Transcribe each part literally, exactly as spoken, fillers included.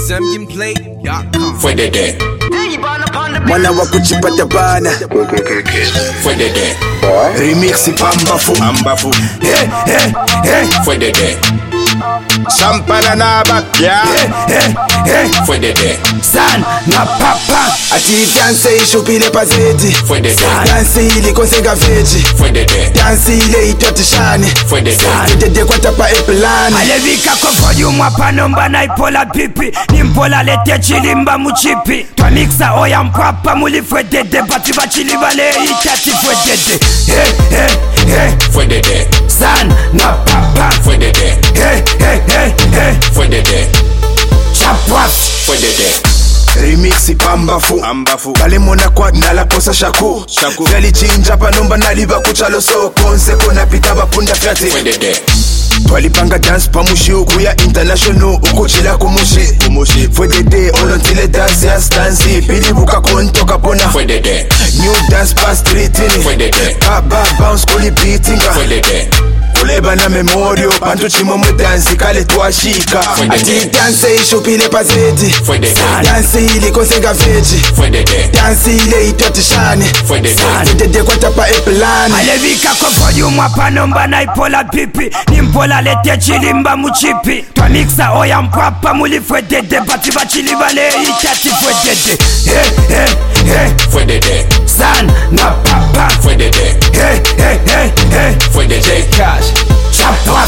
Zambian Play dot com. Fue de de. Mwana wa kuchipata bana. Fue de de. Remix pamba fu. Pamba fu. Hey, hey, hey. Fue de de. Champana na bakya. Hey, hey, hey. Fue de de. San na papa. Ati danse ishupile pazeti. Fue de de. Danse ili konsenga veji. Fue de de. Danse ile itotishani. Fue de de. Fue de kwa tapa epilani. Alevika kwa volume wapa nomba na ipola pipi. Nimpola lete chilimba muchipi. Twa mixa oya mpapa muli fue de de. Bati bachili vale itati fue de de. Hey, hey, hey. Fue de de. San na papa. Fue de de. Hey, hey, hey, hey. Fue de de. Chapwas. Fue de de. Remix pamba fu. Pamba fu. Kale mona kwa nala posa shaku. Shaku. Vyali chinja pa nomba naliba kuchalo so konse kona pita bapunda fyati. Fue de de. Twalipanga dance pa mushi ukuya international ukuchila kumushi. Kumushi. Fue de de olontile dance ya stansi. Pili buka kontoka pona. Fue de de. New dance pa street ini. Fue de de. Baba bounce kuli beatinga. Fue de de. Kuleba na memorio pantu chimo mwe dansi kale tuashika. Ati danse ishupile pazeti. Fue de de. Danse ili konsenga veji. Fue de de. Danse ile itotishani. Fue de de. Fue de de kwa tapa epilani. Alevika kwa volume wapa nomba na ipola pipi. Nimpola lete chilimba muchipi. Twa mixa oya mpapa muli fue de de. Bati bachili vale itati fue de de. Hey, hey, hey. Fue de de. San na papa. Fue de de. Hey, hey, hey, hey. Fue de de. Cash. Chapwas.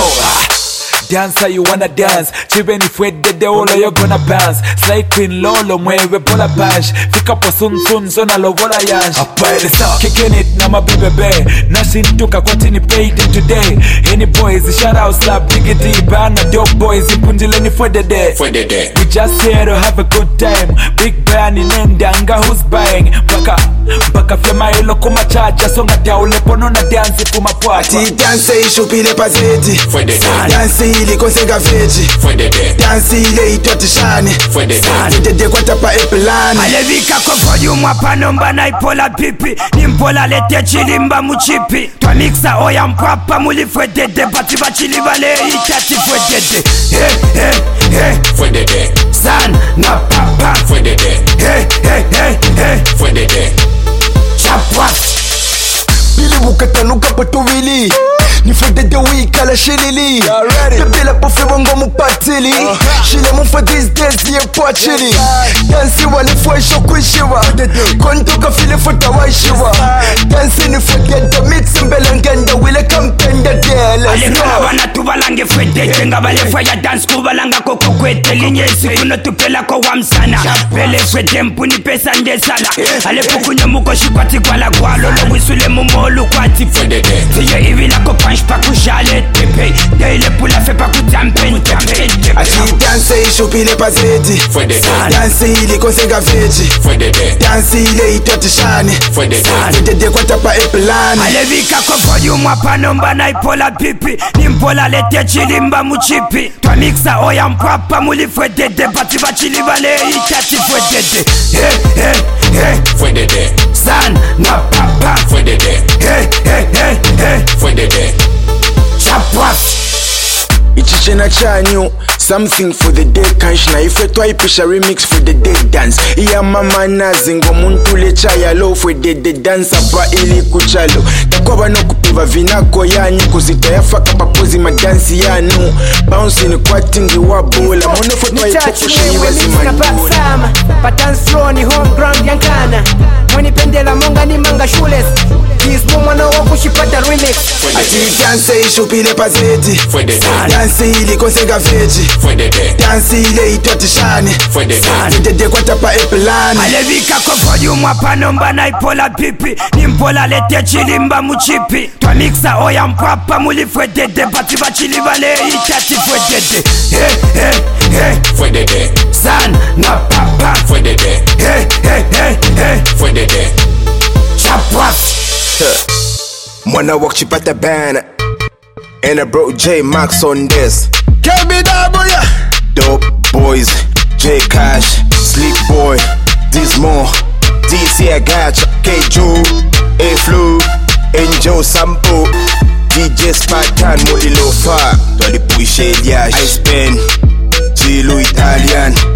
Dancer you wanna dance, chibeni fue de de olo you gonna bounce. Slay queen lolo mueve bola bash. Fika po sun sun zona lo bola yash. Apaile sa. Kicking it na my baby bae. Nashin tuka kwatini paid it today. Any boys shout out slap diggity. Bana dope boys impundileni fue de de. Fue de de. We just here to have a good time. Big band in Ndanga who's buying. Baka baka fyama ilo kuma chacha. Songa dia ulepono na dance puma pwapa. Ati danse ishupile pazeti. Fue de de. Danse ili konsenga veji. Fue de de. Danse ile itotishani. Fue de de. Fue de de kwa tapa epilani. Alevika kwa volume wapa nomba na ipola pipi. Nimpola lete chilimba muchipi. Twa mixa oya mpapa muli fue de de. Bati bachili vale itati fue de de. Hey, hey, hey. Fue de de. San na papa. Fue de de. Hey, hey, hey, hey. Fue de de. Chapwas. Bili bukatanuka potuvili. Ni fue de de wika la shinili. Bebila pofe bongo mupatili. Shile mufa these days ye po chili. Dansi wali fwe shokwishiwa. Kontoka file futa waishiwa. Dansi ni fwe de de mix mbelangenda wile kampenda de. Let's Alekala go. wana tubalange fwete. Tenga bale fwe ya dance kubalanga koko kwete. Linye siku no tupela kwa wamsana. Pele fwete mpuni pesa nde sala. Alepukunye muko shikwati kwa la gwalo. Lo wisule mumolu kwati Fue de de. Tiye hivi lako punch pa kushale tepe. Deile pula fe pa kutampen tampen. Ati danse ishupile pazeti. Fue de de. Danse ili konsenga veji. Fue de de. Danse ile itotishani. Fue de de. Fue de de kwa tapa epilani. Alevika kwa volume wapa nomba na ipola pipi. Nimpola lete chilimba muchipi. Twa mixa oya mpapa muli fue de de. Bati bachili vale itati fue de de. Hey, hey, hey. Fue de de. San na papa. Fue de de. Hey, hey, hey, hey. Fue de de. Chapwas. Ichichena chanyu something for the day kanshna ife twaipisha remix for the day dance iya mama nazi ngomuntu lechaya lo for the day dance apa ili kuchalo takwaba nokupiva vinako yanyu kuzita yafaka papozi madansi yanu bounce ni kwatingi wabola mono for twaipisha iwazi manibula patanstroni home ground yankana mwani pendela monga ni manga shules Kismu mwana waku shipata remix. Ati danse ishupile pazeti. Fue de de. Danse ili konsenga veji. Fue de de. Danse ile itotishani. Fue de de. Fue de de kwa tapa epilani. Alevika kwa volume wapa nomba na ipola pipi. Nimpola lete chilimba muchipi. Twa mixa oya mpapa muli fue de de. Bati bachili vale itati fue de de. Hey, hey, hey. Fue de de. San na papa. Fue de de. Hey, hey, hey, hey. Fue de de. Chapwas. Mwana walk chipata bana. And I brought J Max on this. K B W. Dope boys. J Cash. Sleep boy. Dismo. D C I gotcha. K Joe. A Flu. Angel Sampo. D J Spartan. Molilo Fa. Dolly Puishe Liage. I spend. Chilo Italian.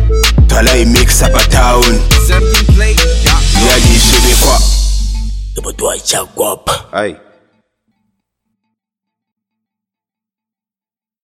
tune. Sampling plate dot com. Yadi shebe kwa. Ibo tuwa chagwapa Aye.